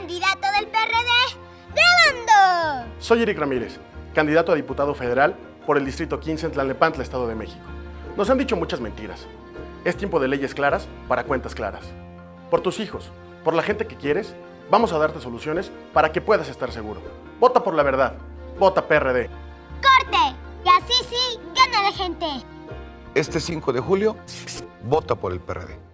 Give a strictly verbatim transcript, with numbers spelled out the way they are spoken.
candidato del P R D, grabando. Soy Eric Ramírez, candidato a diputado federal por el Distrito quince en Tlalnepantla, Estado de México. Nos han dicho muchas mentiras. Es tiempo de leyes claras para cuentas claras. Por tus hijos, por la gente que quieres, vamos a darte soluciones para que puedas estar seguro. Vota por la verdad. Vota P R D. ¡Corte! Y así sí, gana la gente. Este cinco de julio, vota por el P R D.